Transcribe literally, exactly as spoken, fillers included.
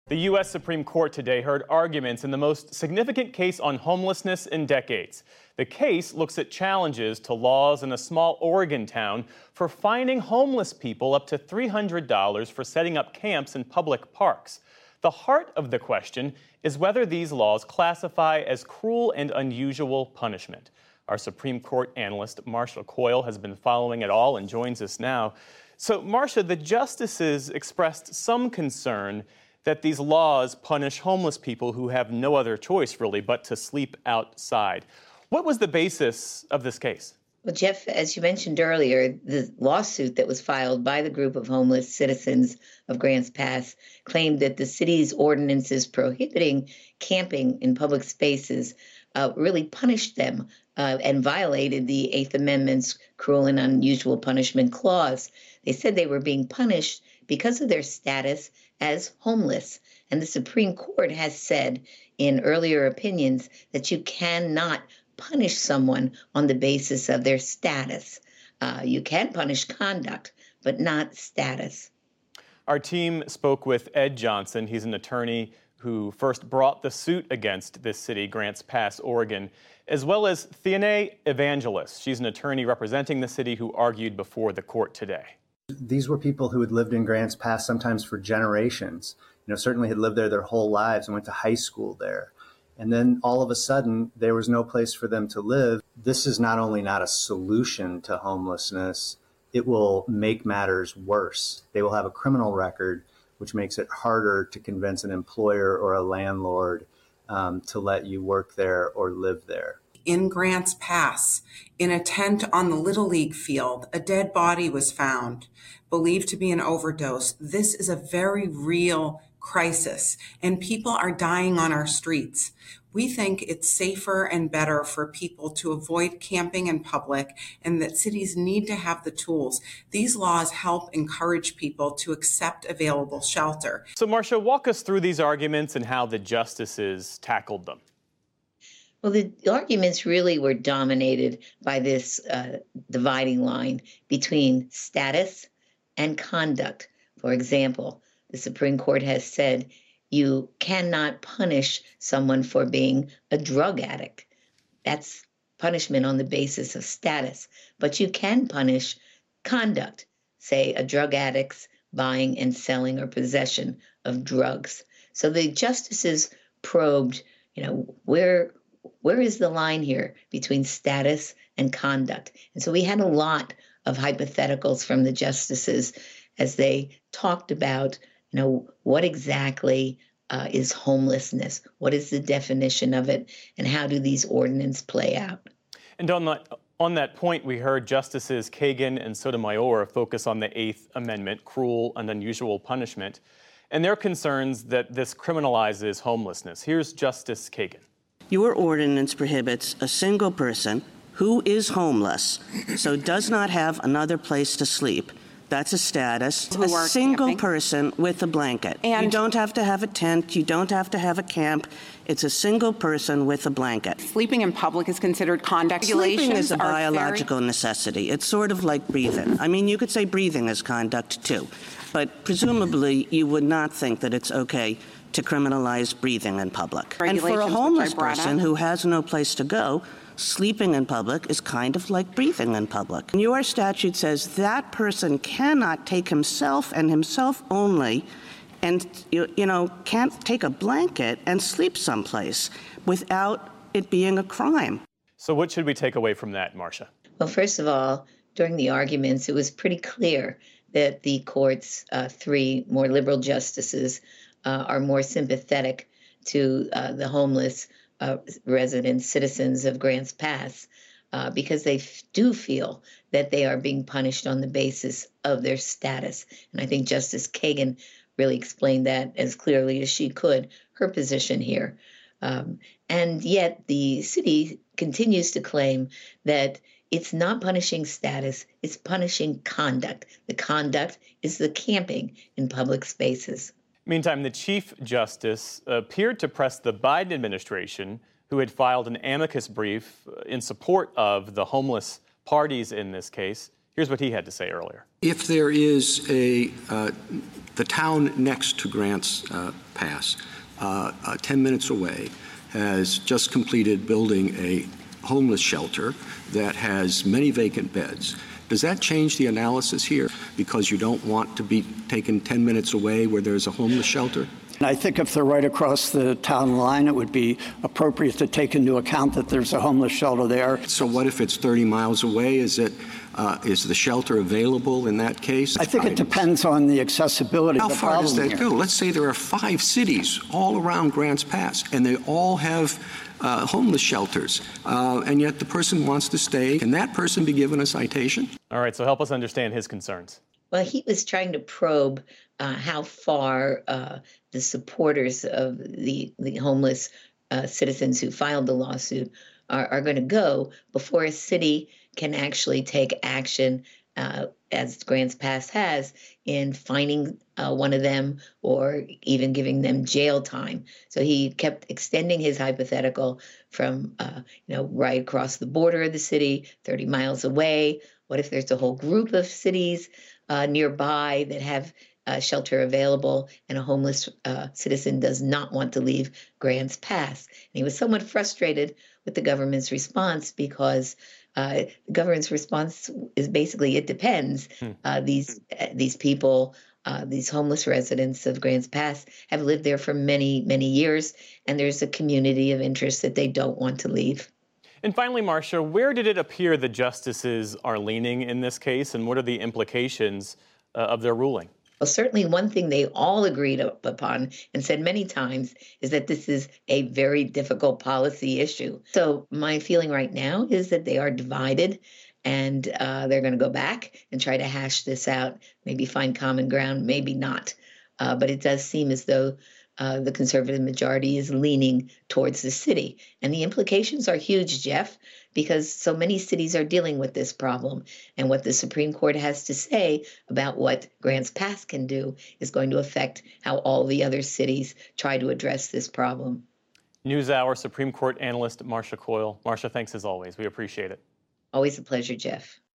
The U S Supreme Court today heard arguments in the most significant case on homelessness in decades. The case looks at challenges to laws in a small Oregon town for fining homeless people up to three hundred dollars for setting up camps in public parks. The heart of the question is whether these laws classify as cruel and unusual punishment. Our Supreme Court analyst, Marcia Coyle, has been following it all and joins us now. So, Marcia, the justices expressed some concern that these laws punish homeless people who have no other choice, really, but to sleep outside. What was the basis of this case? Well, Jeff, as you mentioned earlier, the lawsuit that was filed by the group of homeless citizens of Grants Pass claimed that the city's ordinances prohibiting camping in public spaces uh, really punished them uh, and violated the Eighth Amendment's cruel and unusual punishment clause. They said they were being punished because of their status as homeless. And the Supreme Court has said in earlier opinions that you cannot punish someone on the basis of their status. Uh, you can punish conduct, but not status. Our team spoke with Ed Johnson. He's an attorney who first brought the suit against this city, Grants Pass, Oregon, as well as Theane Evangelos. She's an attorney representing the city who argued before the court today. These were people who had lived in Grants Pass sometimes for generations, you know, certainly had lived there their whole lives and went to high school there. And then all of a sudden, there was no place for them to live. This is not only not a solution to homelessness, it will make matters worse. They will have a criminal record, which makes it harder to convince an employer or a landlord um, to let you work there or live there. In Grants Pass, in a tent on the Little League field, a dead body was found, believed to be an overdose. This is a very real crisis, and people are dying on our streets. We think it's safer and better for people to avoid camping in public, and that cities need to have the tools. These laws help encourage people to accept available shelter. So, Marcia, walk us through these arguments and how the justices tackled them. Well, the arguments really were dominated by this uh, dividing line between status and conduct. For example, the Supreme Court has said you cannot punish someone for being a drug addict. That's punishment on the basis of status. But you can punish conduct, say a drug addict's buying and selling or possession of drugs. So the justices probed, you know, where where is the line here between status and conduct? And so we had a lot of hypotheticals from the justices as they talked about, you know, what exactly uh, is homelessness? What is the definition of it? And how do these ordinances play out? And on that, on that point, we heard Justices Kagan and Sotomayor focus on the Eighth Amendment, cruel and unusual punishment, and their concerns that this criminalizes homelessness. Here's Justice Kagan. Your ordinance prohibits a single person who is homeless, so does not have another place to sleep. That's a status. Who a are single camping. person with a blanket. And you don't have to have a tent. You don't have to have a camp. It's a single person with a blanket. Sleeping in public is considered conduct. Sleeping is a Regulations are biological very- necessity. It's sort of like breathing. I mean, you could say breathing is conduct, too. But presumably, you would not think that it's okay to criminalize breathing in public. And for a Regulations, homeless which I brought person up. who has no place to go, sleeping in public is kind of like breathing in public. And your statute says that person cannot take himself and himself only and, you, you know, can't take a blanket and sleep someplace without it being a crime. So what should we take away from that, Marcia? Well, first of all, during the arguments, it was pretty clear that the court's uh, three more liberal justices uh, are more sympathetic to uh, the homeless uh, residents, citizens of Grants Pass, uh, because they f- do feel that they are being punished on the basis of their status. And I think Justice Kagan really explained that as clearly as she could, her position here. Um, and yet the city continues to claim that it's not punishing status, it's punishing conduct. The conduct is the camping in public spaces. Meantime, the Chief Justice appeared to press the Biden administration, who had filed an amicus brief in support of the homeless parties in this case. Here's what he had to say earlier. If there is a, uh, the town next to Grants uh, Pass, uh, uh, ten minutes away, has just completed building a homeless shelter that has many vacant beds. Does that change the analysis here because you don't want to be taken ten minutes away where there's a homeless shelter? And I think if they're right across the town line, it would be appropriate to take into account that there's a homeless shelter there. So what if it's thirty miles away? Is it, uh, is the shelter available in that case? I think it depends on the accessibility. How of the far does that here. go? Let's say there are five cities all around Grants Pass, and they all have uh, homeless shelters, uh, and yet the person wants to stay. Can that person be given a citation? All right, so help us understand his concerns. Well, he was trying to probe uh, how far uh, the supporters of the, the homeless uh, citizens who filed the lawsuit are, are going to go before a city can actually take action, uh, as Grants Pass has, in fining uh, one of them or even giving them jail time. So he kept extending his hypothetical from, uh, you know, right across the border of the city, thirty miles away. What if there's a whole group of cities uh, nearby that have uh, shelter available and a homeless uh, citizen does not want to leave Grants Pass? And he was somewhat frustrated with the government's response because uh, the government's response is basically, it depends. Hmm. Uh, these uh, these people, uh, these homeless residents of Grants Pass have lived there for many, many years, and there's a community of interest that they don't want to leave. And finally, Marcia, where did it appear the justices are leaning in this case, and what are the implications uh, of their ruling? Well, certainly one thing they all agreed upon and said many times is that this is a very difficult policy issue. So my feeling right now is that they are divided, and uh, they're going to go back and try to hash this out, maybe find common ground, maybe not. Uh, but it does seem as though Uh, the conservative majority is leaning towards the city. And the implications are huge, Jeff, because so many cities are dealing with this problem. And what the Supreme Court has to say about what Grants Pass can do is going to affect how all the other cities try to address this problem. NewsHour Supreme Court analyst Marcia Coyle. Marcia, thanks as always. We appreciate it. Always a pleasure, Jeff.